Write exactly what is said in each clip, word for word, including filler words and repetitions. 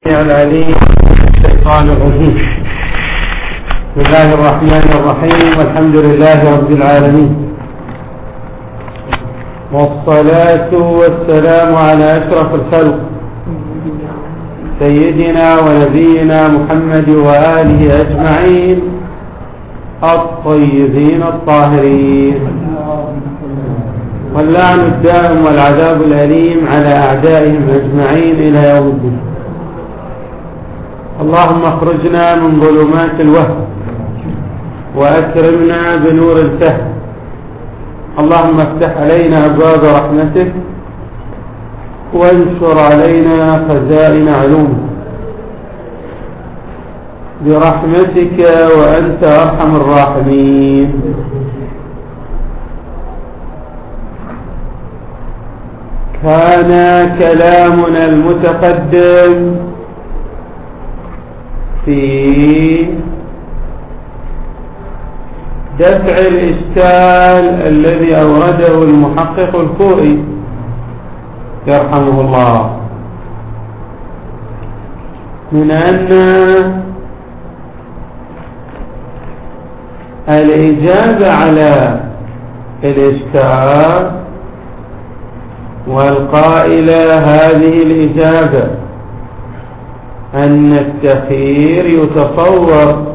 العليم الشيطان الرجيم. بسم الله الرحمن الرحيم، والحمد لله رب العالمين، والصلاة والسلام على أشرف الخلق سيدنا ونبينا محمد وآله أجمعين الطيبين الطاهرين، واللعن الدائم والعذاب الأليم على أعدائهم أجمعين إلى يوم الدين. اللهم اخرجنا من ظلمات الوهم وأكرمنا بنور الفهم. اللهم افتح علينا أبواب رحمتك وانشر علينا خزائن علومك برحمتك وأنت أرحم الراحمين. كان كلامنا المتقدم في دفع الإشكال الذي أورده المحقق الكوئي يرحمه الله، من أن الإجابة على الإشكال والقائلة هذه الإجابة أن التخيير يتصور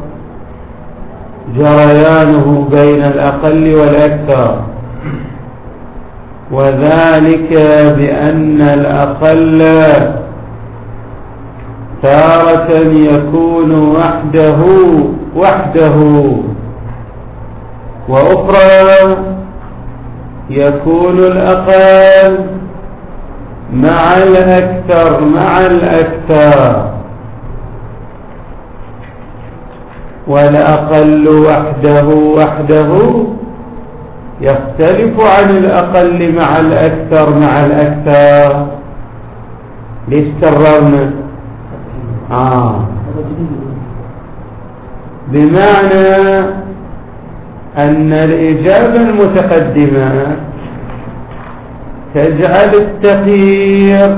جريانه بين الأقل والأكثر، وذلك بأن الأقل تارة يكون وحده وحده وأخرى يكون الأقل مع الأكثر مع الأكثر، والأقل وحده وحده يختلف عن الأقل مع الأكثر مع الأكثر. ليش كررنا؟ آه. بمعنى أن الإجابة المتقدمة تجعل التخيير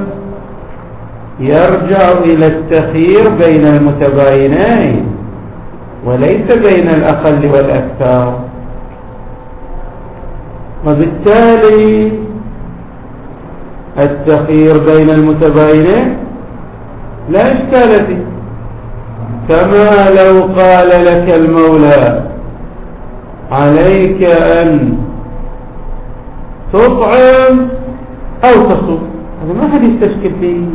يرجع إلى التخيير بين المتباينين وليس بين الأقل والأكثر، وبالتالي التخيير بين المتباينين لا إشكال فيه، كما لو قال لك المولى عليك أن تطعم أو تصوم، هذا ما حد يستشكل فيه.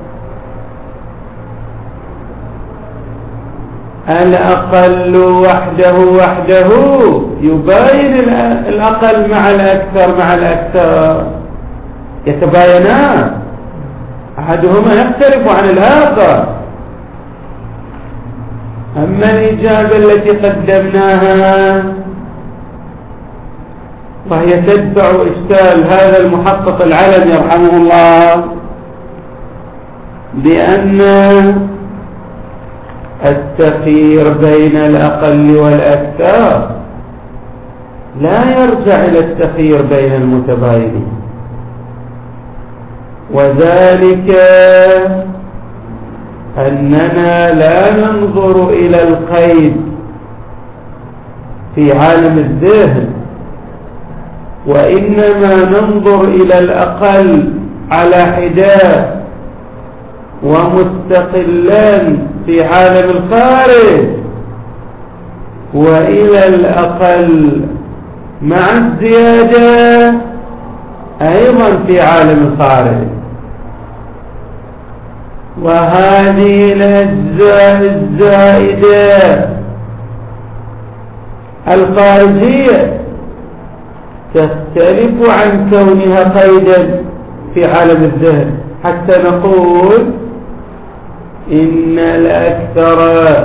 الأقل وحده وحده يباين الأقل مع الأكثر مع الأكثر، يتباينان، أحدهما يختلف عن الآخر. أما الإجابة التي قدمناها فهي تتبع إشكال هذا المحقق العلم يرحمه الله، بأن التخيير بين الأقل والأكثر لا يرجع إلى التخيير بين المتباينين، وذلك أننا لا ننظر إلى القيد في عالم الذهن، وإنما ننظر إلى الأقل على حدة ومستقلان في عالم الخارج، وإلى الأقل مع الزيادة أيضا في عالم الخارج. وهذه الأجزاء الزائدة الخارجية تختلف عن كونها قيدا في عالم الذهن، حتى نقول إن الأكثر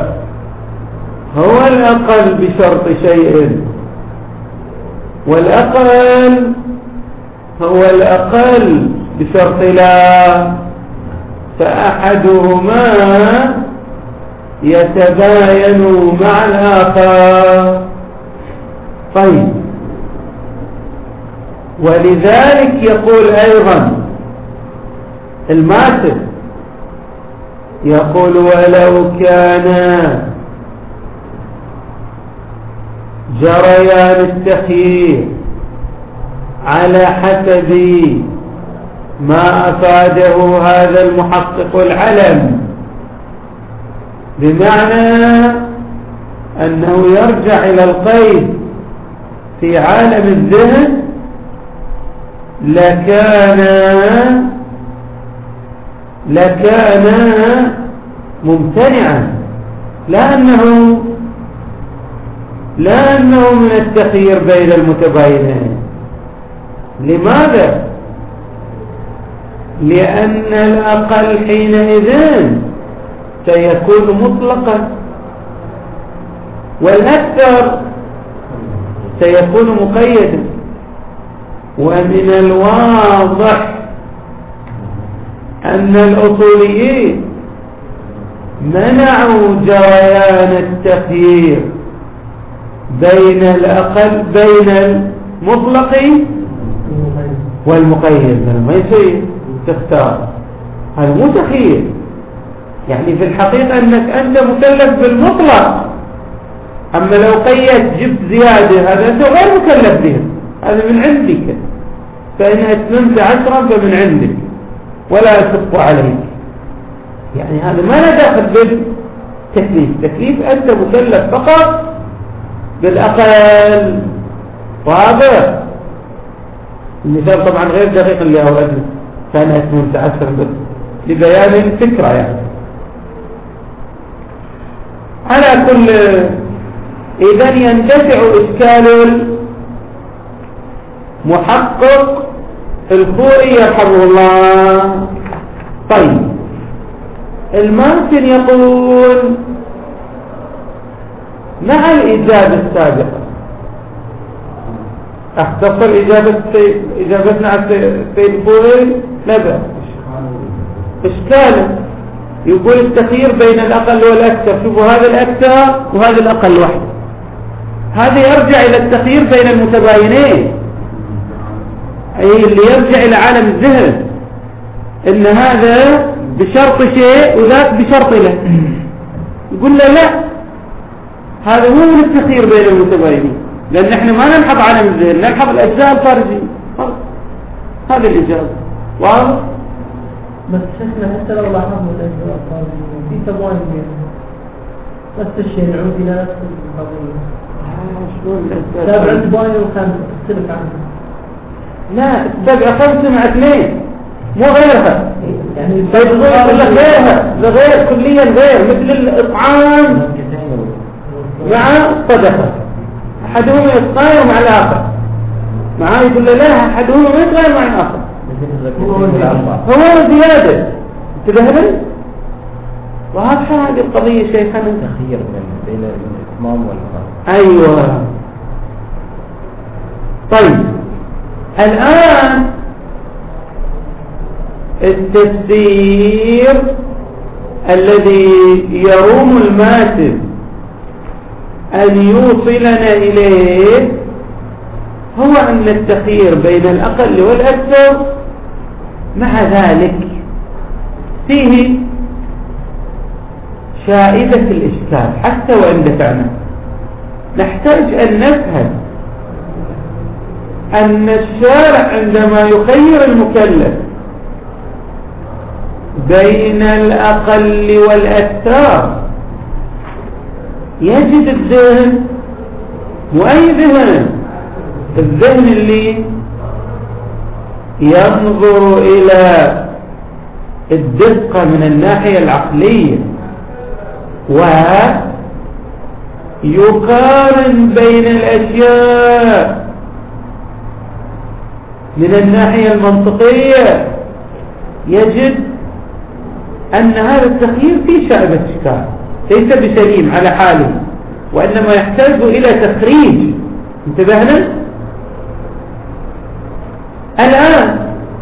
هو الأقل بشرط شيء، والأقل هو الأقل بشرط لا، فأحدهما يتباين مع الآخر. طيب، ولذلك يقول أيضا الماتب يقول ولو كان جريان التخيير على حسب ما أفاده هذا المحقق العلم، بمعنى أنه يرجع إلى القيد في عالم الذهن، لكان لكان ممتنعا، لأنه لأنه من التخيير بين المتباينين. لماذا؟ لأن الأقل حينئذ سيكون مطلقا، والأكثر سيكون مقيدا. ومن الواضح أن الأصوليين منعوا جريان التخيير بين الأقل بين المطلق والمقيد. ما يصير تختار، هذا مو تخيير. يعني في الحقيقة أنك أنت مكلف بالمطلق، أما لو قيد جبت زيادة هذا أنت غير مكلف به، هذا من عندك، فإن أتممت عشرا فمن عندك ولا يصف عليك. يعني هذا ما له داخل بالتكليف. تكليف أنت مكلف فقط بالأقل. واضح؟ المثال طبعا غير دقيق اللي أوردنا، كان أتممت عشرا بس لبيان الفكرة. يعني على كل إذن يندفع إشكال المحقق الخوئي يرحمه الله. طيب الممكن يقول مع الإجابة السابقة، اختصر إجابة إجابتنا على السيد الخوئي لا بأس. إشكاله يقول التخيير بين الأقل والأكثر. شوفوا هذا الأكثر وهذا الأقل واحد، هذا يرجع إلى التخيير بين المتباينين، أي اللي يرجع إلى عالم الذهن، إن هذا بشرط شيء وذاك بشرط له. يقول له لا، هذا مو من التخيير بين المتباينين، لأن احنا ما نلحظ عالم الذهن، نلحظ الأجزاء الخارجية. هذه الإجابة واضح. بس شكلنا حتى لو لاحظنا الأجزاء الخارجية في تباين بينهم، نفس الشيء نعود إلى نفس القضية. سابع تباين وخمسة تختلف عنها. لا، تبقى خمسة مع اثنين مو غيرها. يعني طيب غير غيرها غير كليا غير، مثل الإطعام مع الصدقة، أحدهما يتغير مع الآخر. معاه يقول له لا، أحدهما ما يتغير مع الآخر، هو زيادة. تذهبن واضحة هذه القضية شيخنا. تخير بين الإتمام والإقامة. أيوة. طيب الآن التفسير الذي يروم الماتب أن يوصلنا إليه هو أن التخيير بين الأقل والأكثر مع ذلك فيه شائدة الإشكال. حتى وإن دفعنا نحتاج أن نفهم أن الشارع عندما يخير المكلف بين الأقل والأكثر يجد الذهن، وأي ذهن؟ الذهن اللي ينظر إلى الدقة من الناحية العقلية ويقارن بين الأشياء من الناحية المنطقية، يجد أن هذا التخيير فيه شائبة إشكال، ليس بسليم على حاله، وإنما يحتاج إلى تخريج. انتبهنا؟ الآن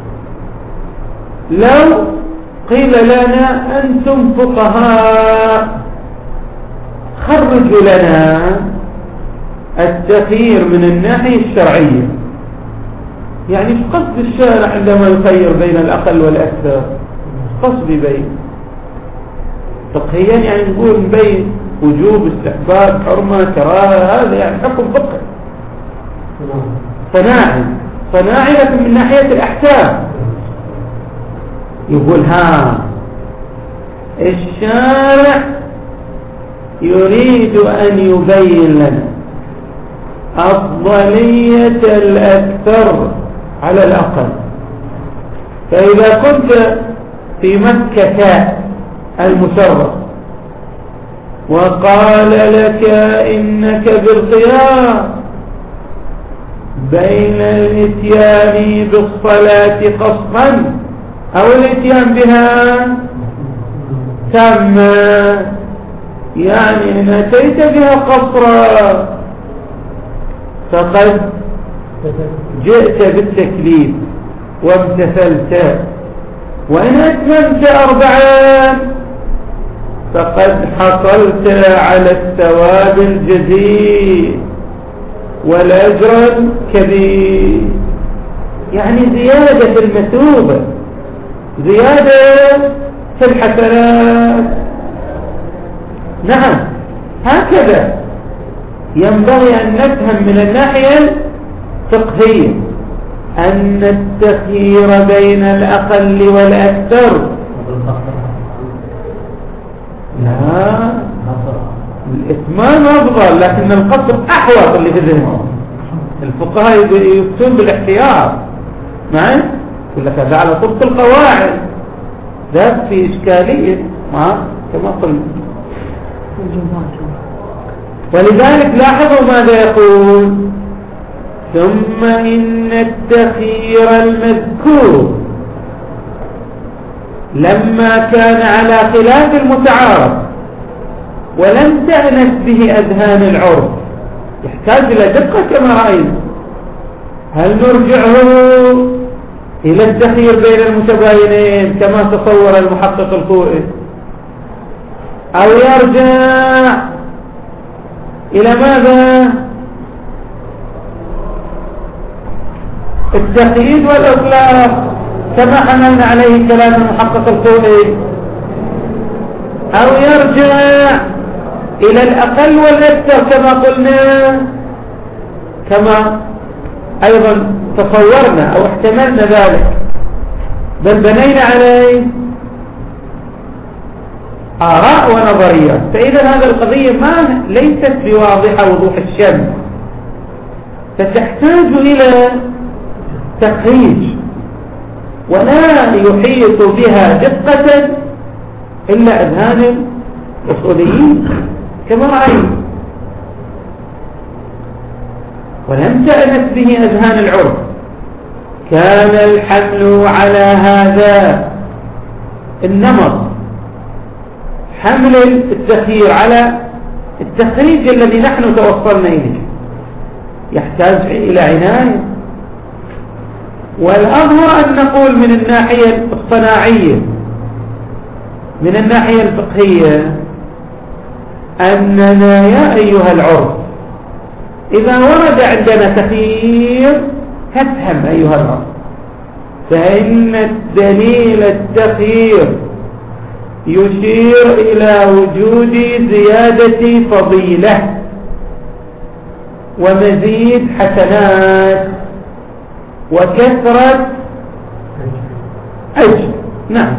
لو قيل لنا أنتم فقهاء خرجوا لنا التخيير من الناحية الشرعية، يعني قصد الشارع عندما يخير بين الأقل والأكثر، قصد بين فقهيا يعني نقول نبين وجوب، استحباب، حرمة، كراهة، هذا يعني حكم فقهي صناعي صناعي لكن من ناحية الأحكام يقول ها الشارع يريد أن يبين لنا أفضلية الأكثر على الأقل. فإذا كنت في مكة المشرف وقال لك إنك بالخيار بين الاتيان بالصلاة قصرا أو الاتيان بها تامة، يعني إن أتيت بها قصرا فقد جئت بالتكليف وامتثلت، وإن أتممت أربعا فقد حصلت على الثواب الجزيل والأجر الكبير، يعني زيادة المثوبة، زيادة في الحسنات. نعم هكذا ينبغي أن نفهم من الناحية الفقهية أن التخيير بين الأقل والأكثر لا، الإتمام أفضل لكن القصر أحوط اللي في ذهنهم. الفقهاء يفتون بالاحتياط معي يقول لك هذا على طبق القواعد، ذات في إشكالية ما كما قلنا. ولذلك لاحظوا ماذا يقول ثم إن التخيير المذكور لما كان على خلاف المتعارف ولم تأنس به أذهان العرف يحتاج إلى دقة كما رأينا. هل نرجعه إلى التخيير بين المتباينين كما تصور المحقق الخوئي، أو يرجع إلى ماذا التقييد والإطلاق كما حملنا عليه كلام المحقق الخوئي، أو يرجع إلى الأقل والأكثر كما قلنا كما أيضا تصورنا أو احتملنا ذلك، بل بنينا عليه آراء ونظريات. فإذا هذه القضية ما ليست بواضحة وضوح الشمس، فتحتاج إلى تخريج، ولا يحيط بها دقة إلا أذهان الأصوليين كما رأينا، ولم تأنس به أذهان العرف. كان الحمل على هذا النمط، حمل التخيير على التخريج الذي نحن توصلنا إليه، يحتاج إلى عناية. والأظهر أن نقول من الناحية الصناعية من الناحية الفقهية أننا يا أيها العرف إذا ورد عندنا تخيير فافهم أيها العرف، فإن الدليل التخيير يشير إلى وجود زيادة فضيلة ومزيد حسنات وكثرة أجر. نعم،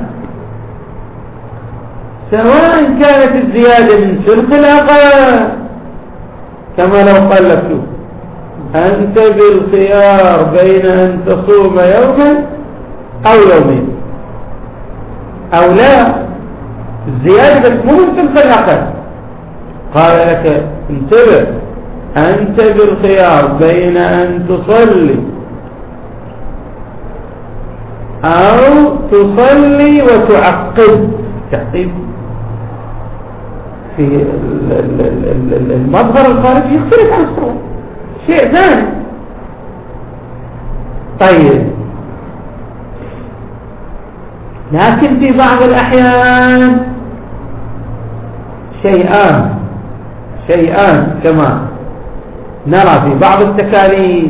سواء كانت الزيادة من سلق الأقل كما لو قال لك أنت بالخيار بين أن تصوم يوما أو يومين، أو لا الزيادة مو من سلق الأقل، قال لك انتبه أنت بالخيار بين أن تصلي أو تصلي وتعقد. تعقيد في المظهر الخارجي يختلف عن الصورة، شيء ثاني. طيب، لكن في بعض الأحيان شيئان شيئان كما نرى في بعض التكاليف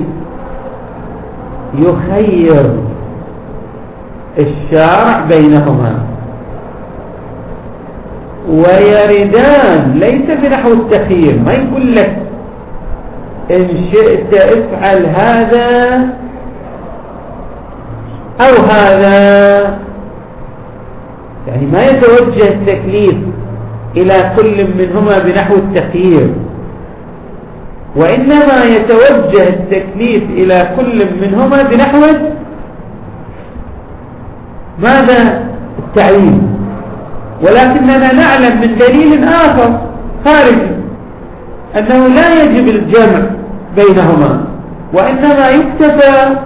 يخير الشارع بينهما، ويردان ليس بنحو التخيير، ما يقول لك إن شئت افعل هذا أو هذا، يعني ما يتوجه التكليف إلى كل منهما بنحو التخيير، وإنما يتوجه التكليف إلى كل منهما بنحو ماذا؟ التعيين. ولكننا نعلم من دليل آخر خارجي أنه لا يجب الجمع بينهما، وإنما يكتفى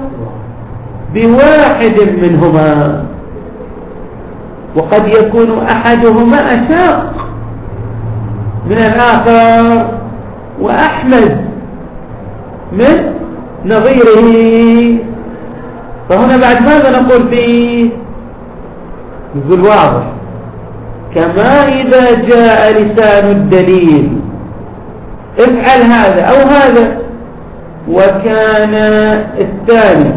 بواحد منهما، وقد يكون أحدهما أشاق من الآخر وأحمد من نظيره. فهنا بعد ماذا نقول فيه؟ يقول واضح كما إذا جاء لسان الدليل افعل هذا أو هذا، وكان الثاني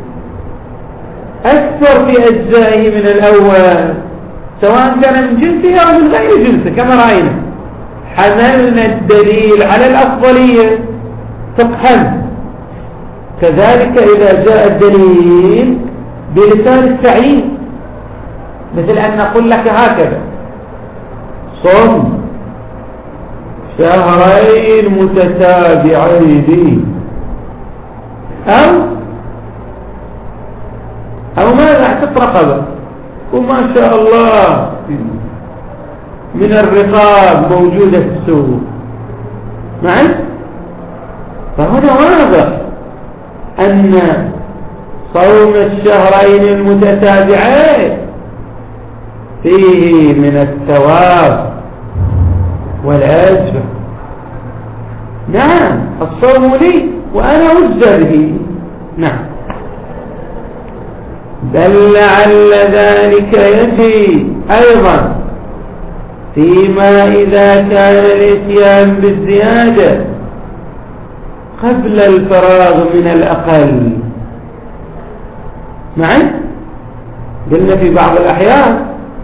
أكثر في أجزائه من الأول سواء كان من جنسه أو من غير جنسه، كما رأينا حملنا الدليل على الأفضلية فقها. كذلك إذا جاء الدليل بلسان التعيين، مثل أن نقول لك هكذا صم شهرين متتابعين، أو أو ماذا اعتق رقبة، وما شاء الله من الرقاب موجودة في السوق معي. فهذا واضح أن صوم الشهرين المتتابعين فيه من الثواب والأجر. نعم الصوم لي وأنا أجزى به. نعم بل لعل ذلك يجي أيضا فيما إذا كان الاتيان بالزيادة قبل الفراغ من الأقل. معي قلنا في بعض الأحيان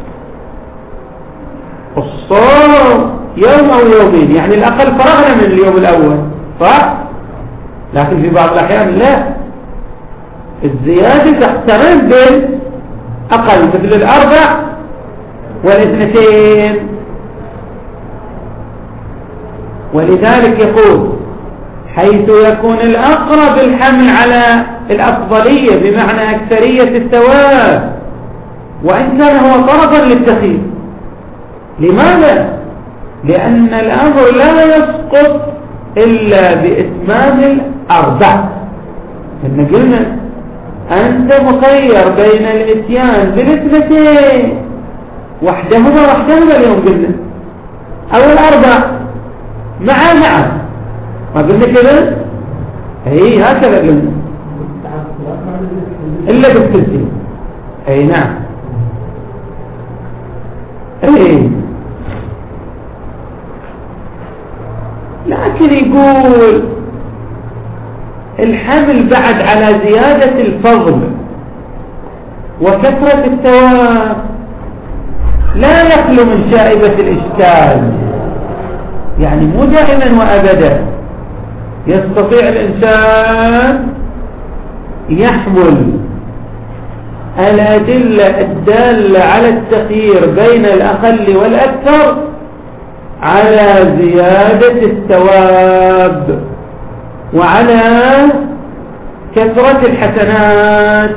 الصوم يوم أو يومين، يعني الأقل فرغنا من اليوم الأول صح، لكن في بعض الأحيان لا، الزيادة تقترن بالأقل مثل الأربع والاثنتين. ولذلك يقول حيث يكون الأقرب الحمل على الأفضلية بمعنى أكثرية الثواب، وإن كان هو طرفا للتخيير. لماذا؟ لأن الأمر لا يسقط إلا بإتمام الأربع. إن قلنا أنت مخير بين الإتيان بالاثنتين وحدهما وحدهما اليوم قلنا، أو الأربع مع مع، ما قلنا كذا؟ أي هكذا قلنا إلا بالتلتين. أي نعم أي. لكن يقول الحمل بعد على زيادة الفضل وكثرة الثواب لا يخلو من شائبة الإشكال، يعني مو دائما وأبدا يستطيع الإنسان يحمل الأدلة الدالة على التخيير بين الأقل والأكثر على زيادة الثواب وعلى كثرة الحسنات.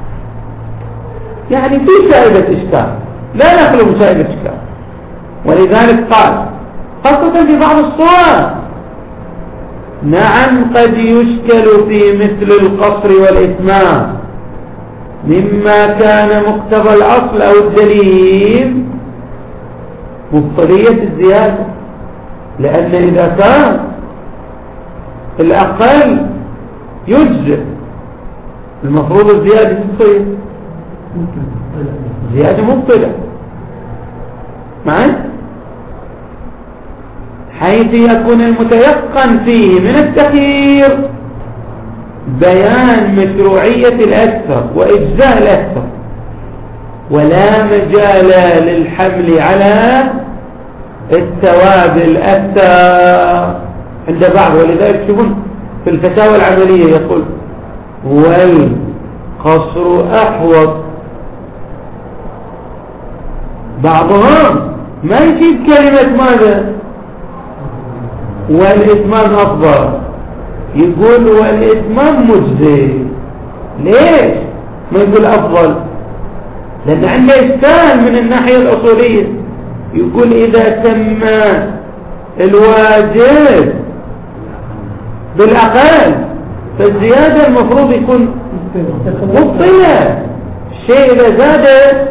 يعني في شائبة إشكال، لا نخلو من شائبة إشكال. ولذلك قال خاصة في بعض الصور نعم قد يشكل في مثل القصر والإتمام مما كان مقتضى الأصل أو الدليل مقتضية الزيادة، لأن إذا كان الأقل يجزئ المفروض الزيادة تصير زيادة مبطلة. معي حيث يكون المتيقن فيه من التخيير بيان مشروعية الأكثر وإجزاء الأكثر، ولا مجال للحمل على التوابل أكثر عند بعض. ولذلك شوفون في الفتاوى العملية يقول والقصر أحوط. بعضهم ما يجيب كلمة ماذا والإتمام أفضل، يقول والإتمام مجزي. ليش ما يقول أفضل؟ لأن عنده إشكال من الناحية الأصولية. يقول إذا تم الواجب بالأقل فالزيادة المفروض يكون مبطلة. الشيء إذا زاد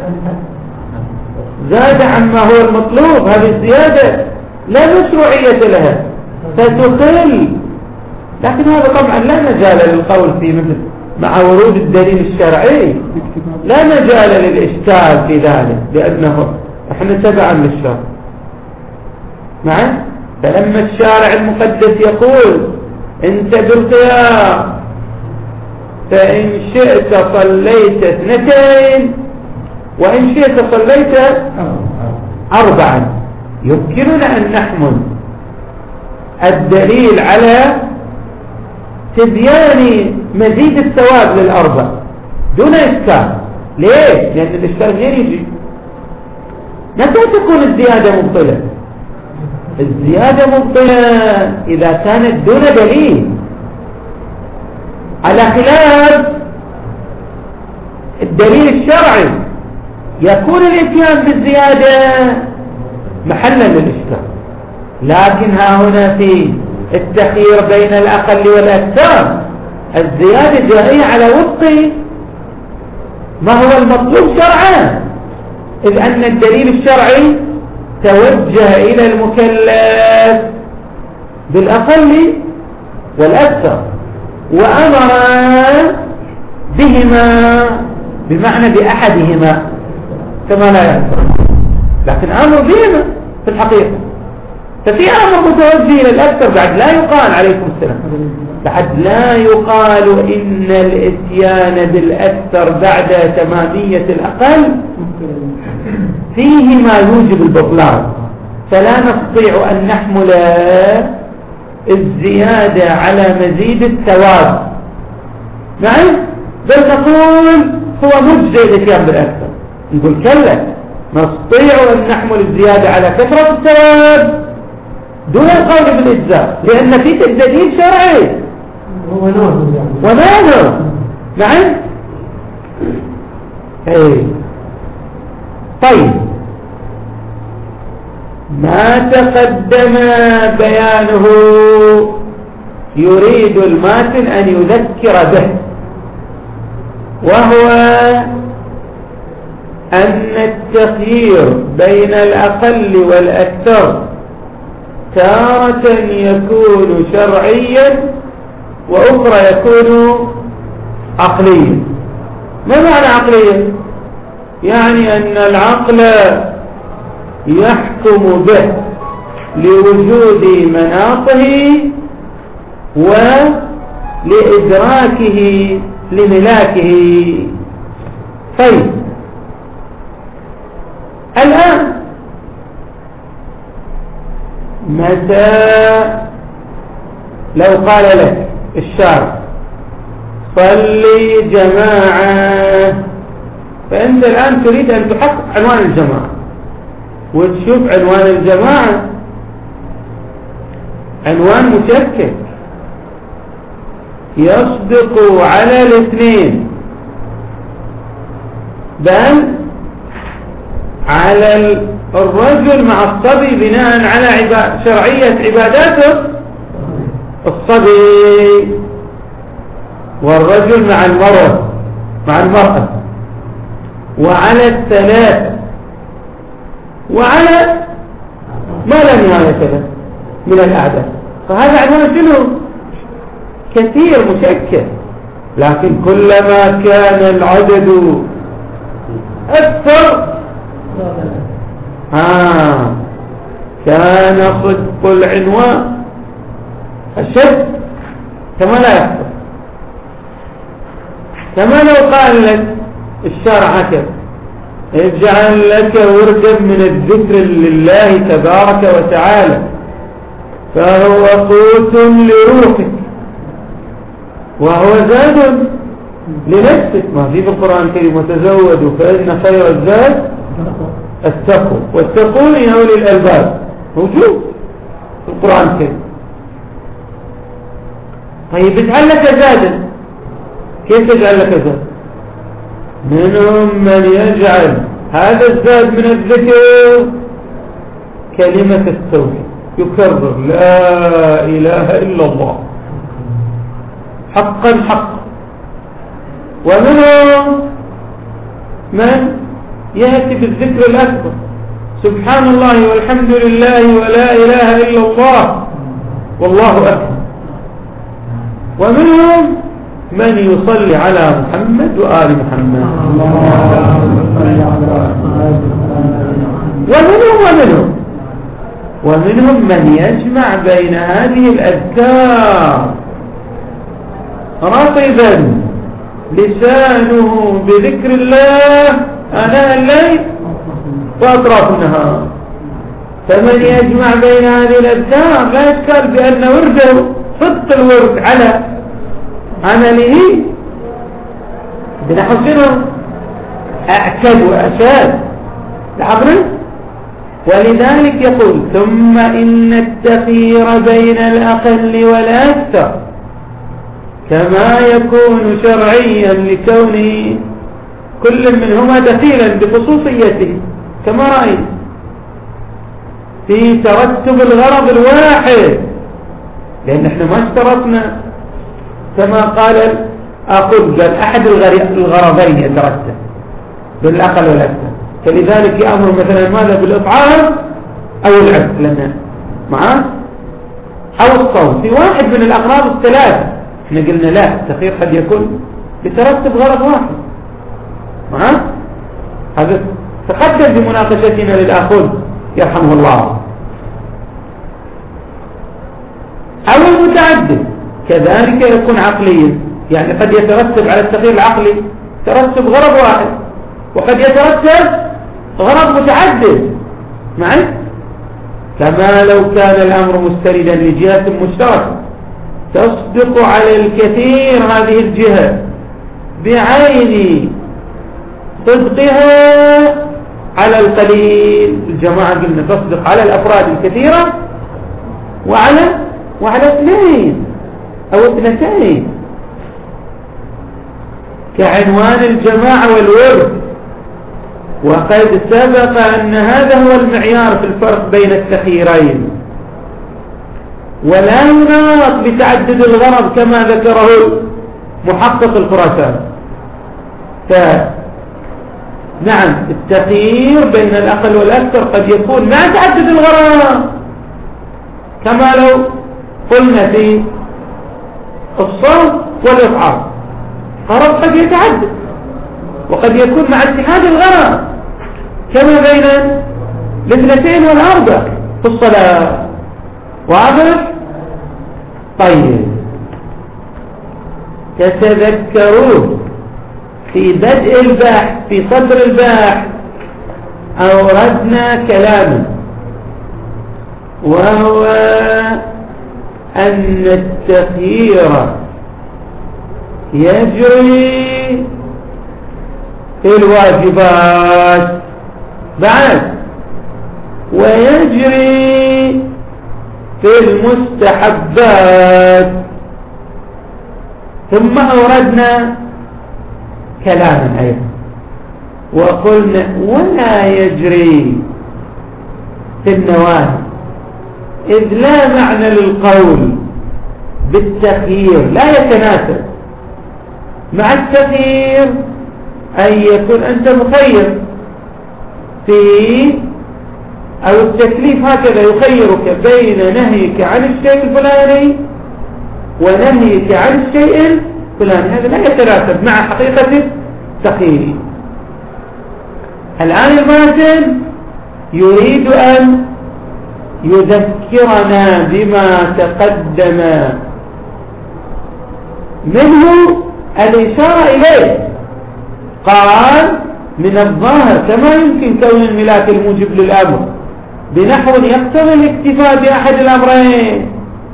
زاد عما هو المطلوب هذه الزيادة لا مشروعية لها فتقل. لكن هذا طبعا لا مجال للقول فيه مثل مع ورود الدليل الشرعي لا مجال للإشكال في ذلك، لأنه احنا تبعا للشرع. معه؟ فلما الشارع المقدس يقول انت بالخيار فإن شئت صليت اثنتين وإن شئت صليت أربعا، يمكننا أن نحمل الدليل على تبيان مزيد الثواب للأربع دون إشكال. ليش؟ لأن الإشكال غير يجي. متى تكون الزيادة مبطلة؟ الزيادة مبطلة إذا كانت دون دليل، على خلاف الدليل الشرعي يكون الاتيان بالزيادة محلا للإشكال. لكن ها هنا في التخيير بين الأقل والأكثر الزيادة جائية على وفق ما هو المطلوب شرعا، إذ أن الدليل الشرعي توجه إلى المكلف بالأقل والأكثر وأمر بهما بمعنى بأحدهما كما لا يحصل، لكن أمر بهما في الحقيقة. ففي أمر متوجه إلى الأكثر بعد لا يقال عليكم السلام بعد لا يقال إن الاتيان بالأكثر بعد تمامية الأقل فيه ما يوجب البطلان، فلا نستطيع أن نحمل الزيادة على مزيد الثواب. نعم، بل نقول هو مجزي الاتيان بالأكثر. نقول كلا نستطيع أن نحمل الزيادة على كثرة الثواب دون القول بالإجزاء، لأن في تدليل شرعي وماذا. نعم. ايه طيب، ما تقدم بيانه يريد الماتن أن يذكر به، وهو أن التخيير بين الأقل والأكثر تارة يكون شرعيا وأخرى يكون عقليا. ما معنى عقليا؟ يعني أن العقل يحكم به لوجود مناطه ولإدراكه لملاكه. طيب الآن متى لو قال لك الشارع صلي جماعة، فأنت الآن تريد أن تحقق عنوان الجماعة وتشوف عنوان الجماعة عنوان مشكك يصدق على الاثنين، بل على الرجل مع الصبي بناء على عباد شرعية عباداته الصبي، والرجل مع المرأة مع المرأة، وعلى الثلاث، وعلى ما لا نهاية له من الأعداء. فهذا عنوان شنو؟ كثير مشكل. لكن كلما كان العدد أكثر آه كان صدق العنوان أشد، كما لا يحصل. كما لو قال لك الشارع هكذا اجعل لك وردا من الذكر لله تبارك وتعالى، فهو قوت لروحك وهو زاد لنفسك. ما في القرآن الكريم وتزودوا فإن خير الزاد التقوى واتقون يا أولي الألباب، موجود في القرآن الكريم. طيب اجعل لك زادا، كيف تجعل لك زاد؟ منهم من يجعل هذا الزاد من الذكر كلمة التوحيد، يكرر لا إله إلا الله حقا حقا. ومنهم من يأتي بالذكر الأكبر، سبحان الله والحمد لله ولا إله إلا الله والله أكبر. ومنهم من يصلي على محمد وآل محمد. ومنهم ومنهم ومنهم من يجمع بين هذه الأذكار رطبا لسانه بذكر الله آناء الليل وأطراف النهار. فمن يجمع بين هذه الأذكار لا يشكل بأن ورده صدق الورد على عمله بنحسنه أعكد وأشاد العقل. ولذلك يقول ثم إن التخيير بين الأقل والأكثر كما يكون شرعيا لكونه كل منهما دخيلا بخصوصيته كما رأيت في ترتب الغرض الواحد، لأن احنا ما اشترطنا كما قال أقول قال أحد الغرضين يترتب بالأقل والأكثر. فلذلك يأمر مثلا ماذا بالإطعام أو العبد لنا معاه أو الصوم في واحد من الأغراض الثلاث. احنا قلنا لا، التخيير قد يكون يترتب غرض واحد معاه. هذا تقدم بمناقشتنا للآخر يرحمه الله. أو المتعدد كذلك يكون عقليا، يعني قد يترتب على التخيير العقلي ترتب غرض واحد، وقد يترتب غرض متعدد معي، كما لو كان الأمر مستندا لجهة مشتركة تصدق على الكثير هذه الجهة بعين صدقها على القليل. الجماعة قلنا تصدق على الأفراد الكثيرة وعلى وعلى اثنين أو اثنتين، كعنوان الجماعة والورد. وقد سبق أن هذا هو المعيار في الفرق بين التخييرين، ولا يناط بتعدد الغرض كما ذكره محقق الخراساني. فنعم التخيير بين الأقل والأكثر قد يكون مع تعدد الغرض، كما لو قلنا في الصوم والإطعام غرض قد يتعدد، وقد يكون مع اتحاد الغرض كما بين الاثنتين والأربع في الصلاة. واضح؟ طيب تتذكرون في بدء البحث في صدر البحث أوردنا كلاما، وهو أن التخيير يجري في الواجبات بعد ويجري في المستحبات. ثم أوردنا كلاما أيضا وقلنا ولا يجري في النواهي، إذ لا معنى للقول بالتخيير، لا يتناسب مع التخيير أن يكون أنت مخير في أو التكليف هكذا يخيرك بين نهيك عن الشيء الفلاني ونهيك عن الشيء الفلاني، هذا لا يتناسب مع حقيقة التخيير. الآن الماتن يريد أن يذكرنا بما تقدم منه الإشارة إليه. قال من الظاهر كما يمكن كون الملاك الموجب للأمر بنحو يقتضي الاكتفاء بأحد الأمرين،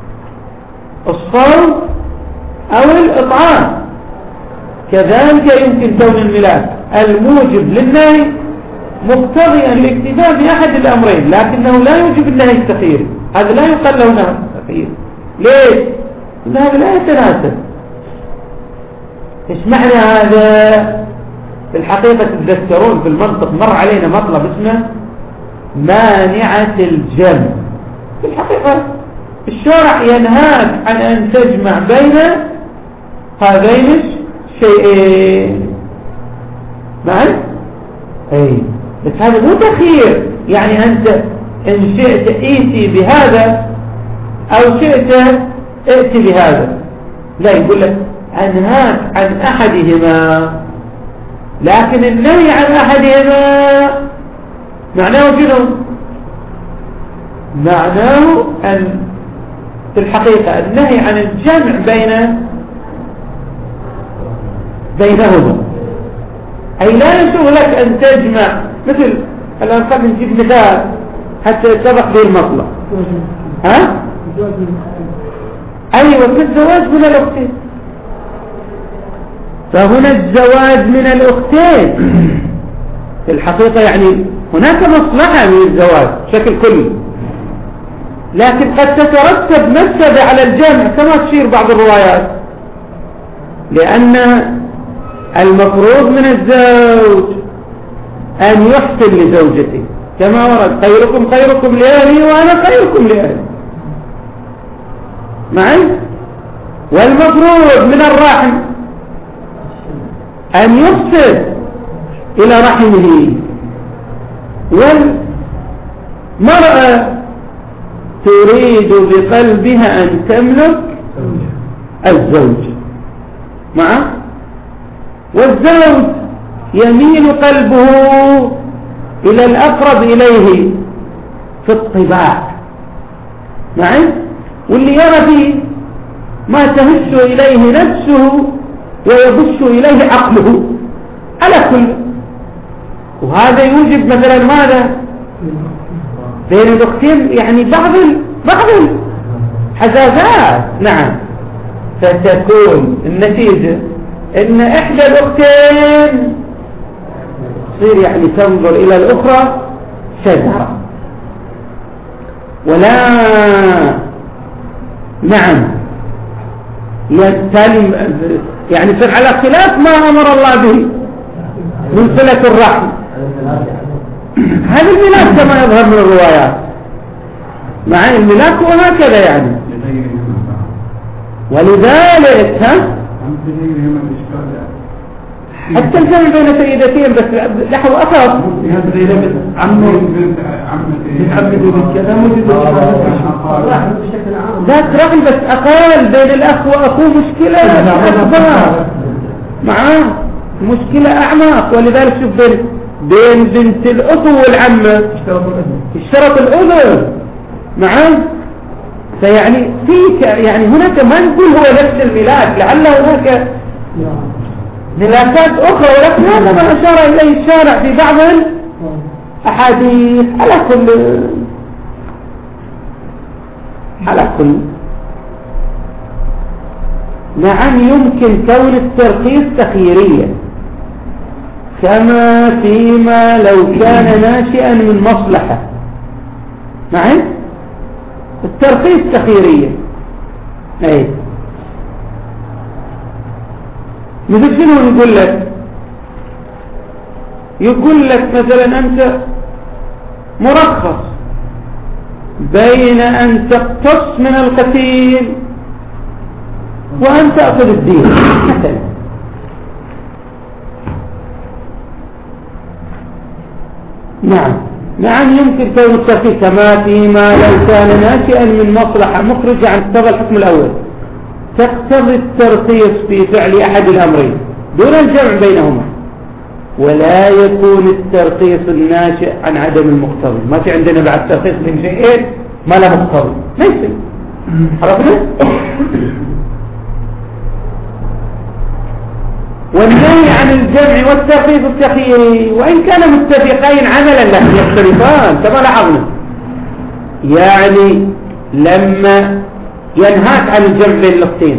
الصوم أو الإطعام، كذلك يمكن كون الملاك الموجب للنهي مقتضيا الاكتفاء بأحد الأمرين، لكنه لا يوجب النهي التخييري. هذا لا يقال له نهي تخييري. ليش؟ لأن هذا لا يتناسب. إيش معنى هذا؟ في الحقيقة تتذكرون في المنطق مر علينا مطلب اسمه مانعة الجمع. في الحقيقة الشرع ينهاك عن أن تجمع بين هذين الشيئين معي؟ أي بس هذا مو تخيير، يعني أنت إن شئت ائتي بهذا أو شئت ائتي بهذا، لا، يقول لك أنهاك عن أحدهما، لكن النهي عن أحدهما معناه شنو؟ معناه أن في الحقيقة النهي عن الجمع بين بينهما، أي لا يسوغ لك أن تجمع. مثل الآن خلينا نجيب مثال حتى يتضح به المطلب. ها؟ أيوة، في الزواج من الأختين، فهنا الزواج من الأختين في الحقيقة يعني هناك مصلحة من الزواج بشكل كلي، لكن قد تترتب مفسدة على الجمع كما تشير بعض الروايات، لأن المفروض من الزوج أن يحسن لزوجته كما ورد خيركم خيركم لأهلي وأنا خيركم لأهلي معي، والمفروض من الرحم أن يحسن إلى رحمه، والمرأة تريد بقلبها أن تملك الزوج معه، والزوج يميل قلبه إلى الأقرب إليه في الطباع معي، واللي يرى فيه ما تهش إليه نفسه ويبش إليه عقله على كل، وهذا يوجب مثلا ماذا بين الأختين، يعني بعض بعض الحزازات. نعم، فتكون النتيجة ان احدى الاختين تصير يعني تنظر الى الاخرى شجرة ولا نعم يتم، يعني تصير على خلاف ما امر الله به من صلة الرحم. هذا الملاك كما يظهر من الروايات، مع الملاك وهكذا يعني. ولذلك ها حتى الجمع بين سيدتين بس نحو أخف ذات رحم بس أقل بين الأخ وأخوه مشكلة أكبر معاه، مشكلة أعمق. ولذلك شوف بين بين بنت الأخو والعمة اشترط الأذن معاه، فيعني فيك يعني هناك ما نقول هو نفس الملاك، لعل هناك ملاكات أخرى، ولكن هذا ما أشار إليه الشارع في بعض الأحاديث. على كل على كل نعم يمكن كون الترخيص تخييريا، كما فيما لو كان ناشئا من مصلحة معي، الترخيص تخييريا. أي مثل شنو يقول لك؟ يقول لك مثلا أنت مرخص بين أن تقتص من القتيل وأن تأخذ الدين مثلا. نعم نعم يمكن كون الترخيص كما فيما لو كان ناشئا من مصلحة مخرجة عن مقتضى الحكم الأول تقتضي الترخيص في فعل أحد الأمرين دون الجمع بينهما، ولا يكون الترخيص الناشئ عن عدم المقتضي. ما في عندنا بعد ترخيص من شيئين ما له مقتضي، ليس. عرفنا؟ والنهي عن الجمع والتخفيف التخييري وإن كان متفقين عملا لكن يختلفان كما لاحظنا. يعني لما ينهاك عن الجمع بين الأختين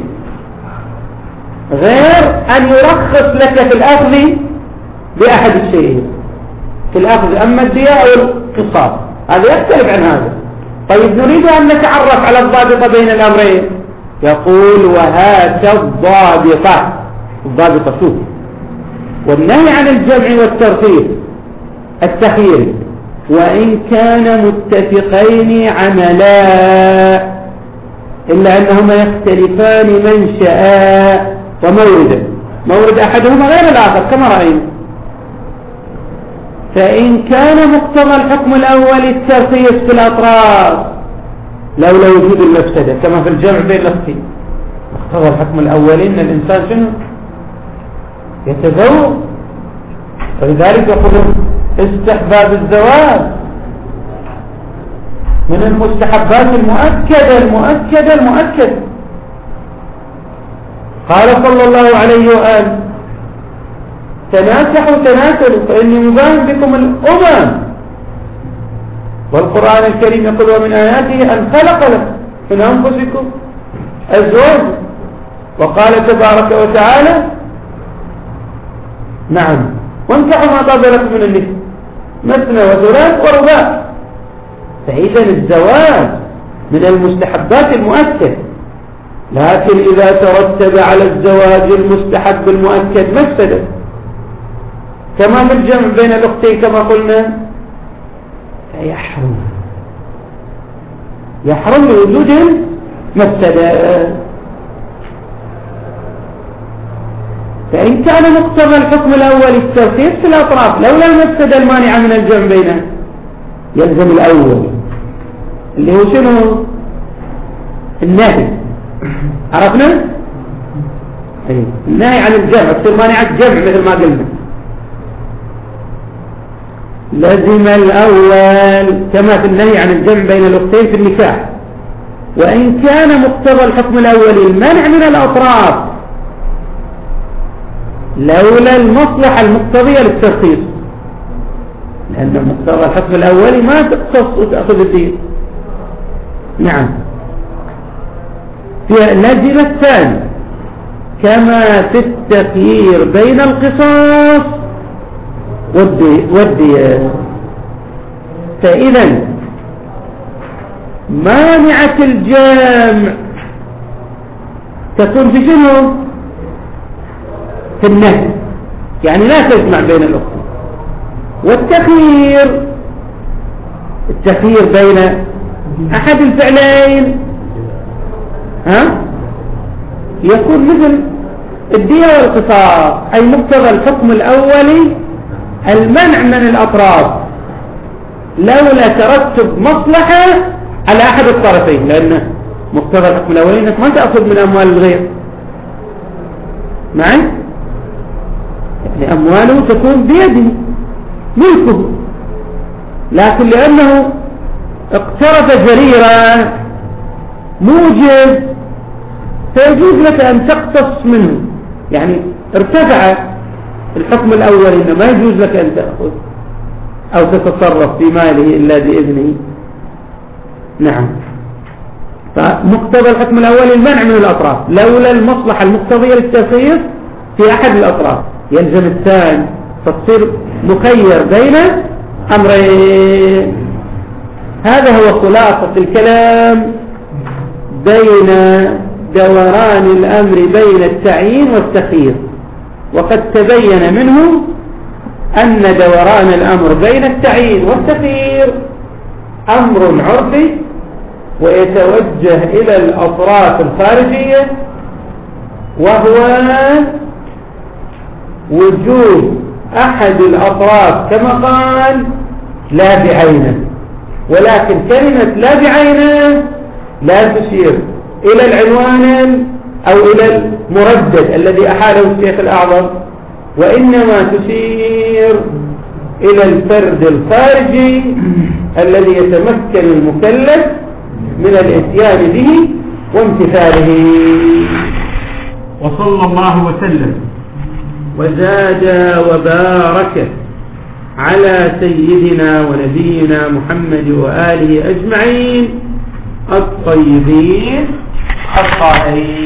غير أن يرخص لك في الأخذ بأحد الشيئين، في الأخذ أما الدية أو القصاص، هذا يختلف عن هذا. طيب نريد أن نتعرف على الضابطة بين الأمرين، يقول وهات الضابطة. الضابطة شوف، والنهي عن الجمع والترتيب التخيير وإن كان متفقين عملا إلا أنهما يختلفان منشأ وموردا، مورد أحدهما غير الآخر كما رأينا. فإن كان مقتضى الحكم الأول الترخيص في الأطراف لولا وجود المفسدة كما في الجمع بين الأختين، مقتضى الحكم الأول إن الإنسان شنو يتزوج، فلذلك يقول استحباب الزواج من المستحبات المؤكدة المؤكدة المؤكدة. قال صلى الله عليه وآله تناسحوا تناسلوا فإني مباهم بكم الأمم. والقرآن الكريم يقول ومن آياته أن خلق لكم من أنفسكم أزواج. وقال تبارك وتعالى نعم وانكحوا ما طاب لكم من النساء مثنى وثلاث ورباع. فإذا الزواج من المستحبات المؤكد، لكن إذا ترتب على الزواج المستحب المؤكد مفسدة كما في الجمع بين الأختين كما قلنا فيحرم يحرم لوجود مفسدة. فإن كان مقتضى الحكم الأول الترخيص في الأطراف لولا المفسدة المانعة من الجمع بينها يلزم الأول اللي هو شنو النهي. عرفنا النهي عن الجمع تصير مانعة الجمع مثل ما قلنا. لزم الأول كما في النهي عن الجمع بين الأختين في النكاح. وإن كان مقتضى الحكم الأول المنع من الأطراف لولا المصلحة المقتضية للترخيص، لأن مقتضى الحكم الأولي ما تقتص وتأخذ الدين. نعم لزم الثاني كما في التخيير بين القصاص والدية. فإذا مانعة الجمع تكون في شنو في النهي، يعني لا تجمع بين الأختين. والتخيير التخيير بين أحد الفعلين ها يكون مثل الدية والقصاص، أي مقتضى الحكم الأولي المنع من الأطراف لولا ترتب مصلحة على أحد الطرفين، لأن مقتضى الحكم الأولي أنك ما تأخذ من أموال الغير معي، يعني أمواله تكون بيده ملكه، لكن لأنه اقترف جريرة موجب فيجوز لك أن تقتص منه، يعني ارتفع الحكم الأول إنه ما يجوز لك أن تأخذ أو تتصرف في ماله إلا بإذنه. نعم فمقتضى الحكم الأول المنع من الأطراف لولا المصلحة المقتضية للتخيير في أحد الأطراف يلزم الثاني، فتصير مخير بين أمرين. هذا هو خلاصة الكلام بين دوران الأمر بين التعيين والتخيير. وقد تبين منه أن دوران الأمر بين التعيين والتخيير أمر عرفي ويتوجه إلى الأطراف الخارجية، وهو وجود أحد الأطراف كما قال لا بعينه، ولكن كلمة لا بعينه لا تشير إلى العنوان أو إلى المردد الذي أحاله الشيخ الأعظم، وإنما تشير إلى الفرد الخارجي الذي يتمكن المكلف من الاتيان به وامتثاله. وصلى الله وسلم وزاد وبارك على سيدنا ونبينا محمد وآله أجمعين الطيبين الطاهرين.